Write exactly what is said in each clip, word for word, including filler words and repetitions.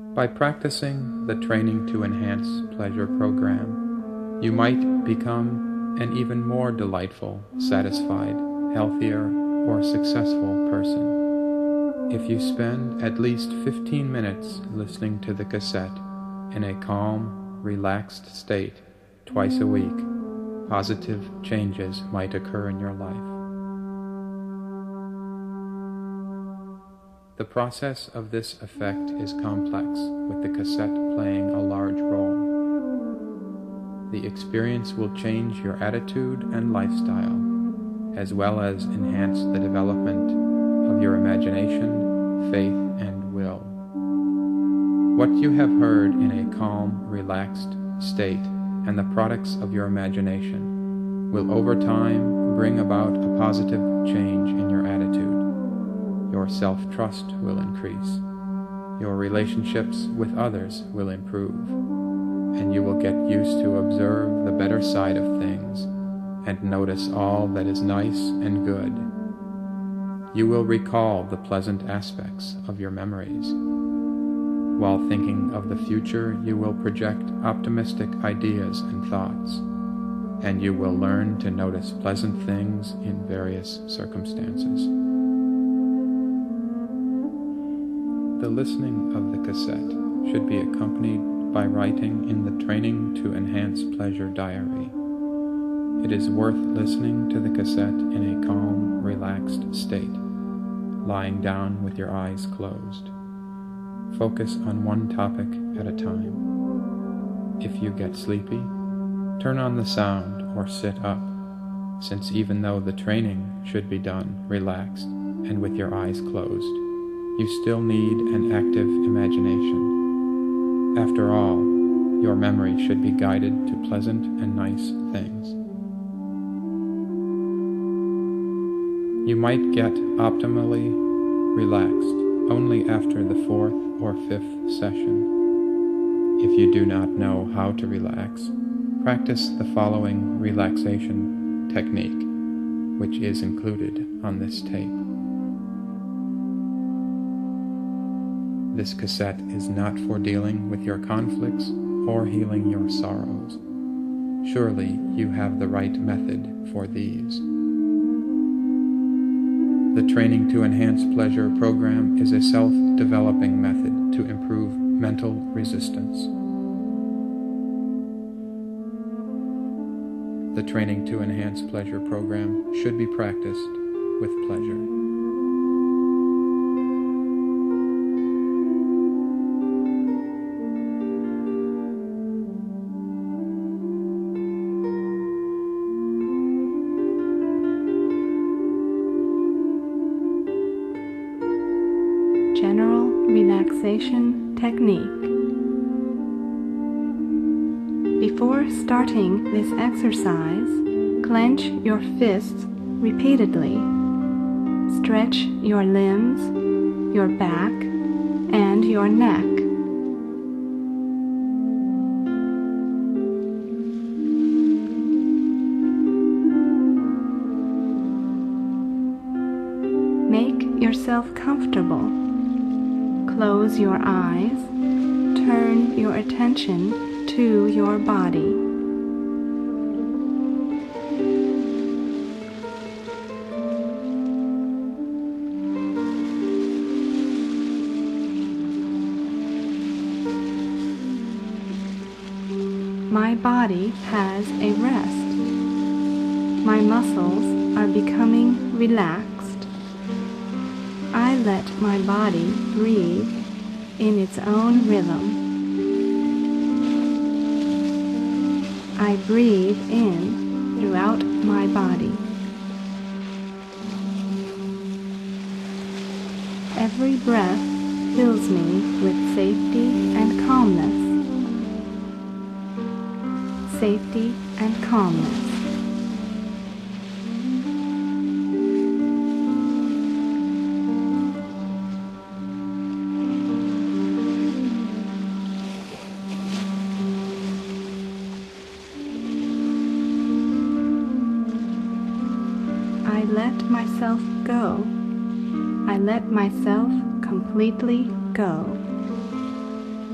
By practicing the Training to Enhance Pleasure program, you might become an even more delightful, satisfied, healthier, or successful person. If you spend at least fifteen minutes listening to the cassette in a calm, relaxed state twice a week, positive changes might occur in your life. The process of this effect is complex, with the cassette playing a large role. The experience will change your attitude and lifestyle, as well as enhance the development of your imagination, faith, and will. What you have heard in a calm, relaxed state and the products of your imagination will over time bring about a positive change in your attitude. Your self-trust will increase. Your relationships with others will improve, and you will get used to observe the better side of things and notice all that is nice and good. You will recall the pleasant aspects of your memories. While thinking of the future, you will project optimistic ideas and thoughts, and you will learn to notice pleasant things in various circumstances. The listening of the cassette should be accompanied by writing in the Training to Enhance Pleasure diary. It is worth listening to the cassette in a calm, relaxed state, lying down with your eyes closed. Focus on one topic at a time. If you get sleepy, turn on the sound or sit up, since even though the training should be done relaxed and with your eyes closed, you still need an active imagination. After all, your memory should be guided to pleasant and nice things. You might get optimally relaxed only after the fourth or fifth session. If you do not know how to relax, practice the following relaxation technique, which is included on this tape. This cassette is not for dealing with your conflicts or healing your sorrows. Surely you have the right method for these. The Training to Enhance Pleasure program is a self-developing method to improve mental resistance. The Training to Enhance Pleasure program should be practiced with pleasure. General relaxation technique. Before starting this exercise, clench your fists repeatedly. Stretch your limbs, your back, and your neck. Make yourself comfortable. Close your eyes, turn your attention to your body. My body has a rest. My muscles are becoming relaxed. I let my body breathe in its own rhythm. I breathe in throughout my body. Every breath fills me with safety and calmness. Safety and calmness. I let myself go. I let myself completely go.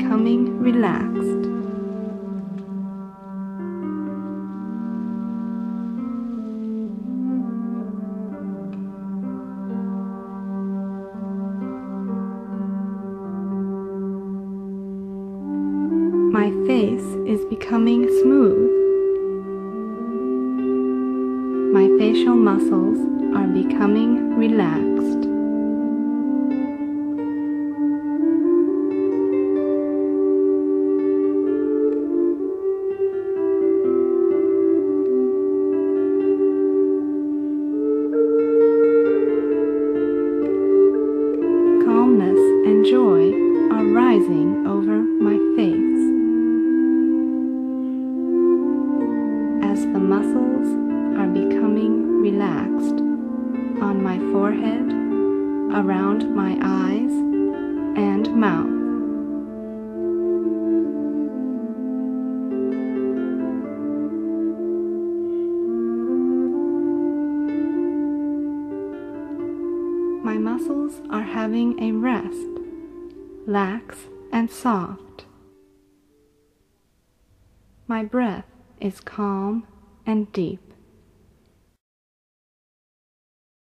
becoming relaxed. My face is becoming smooth. My facial muscles are becoming relaxed. Calmness and joy are rising over my face. As the muscles are becoming relaxed on my forehead, around my eyes and mouth. My muscles are having a rest, lax and soft. My breath is calm and deep.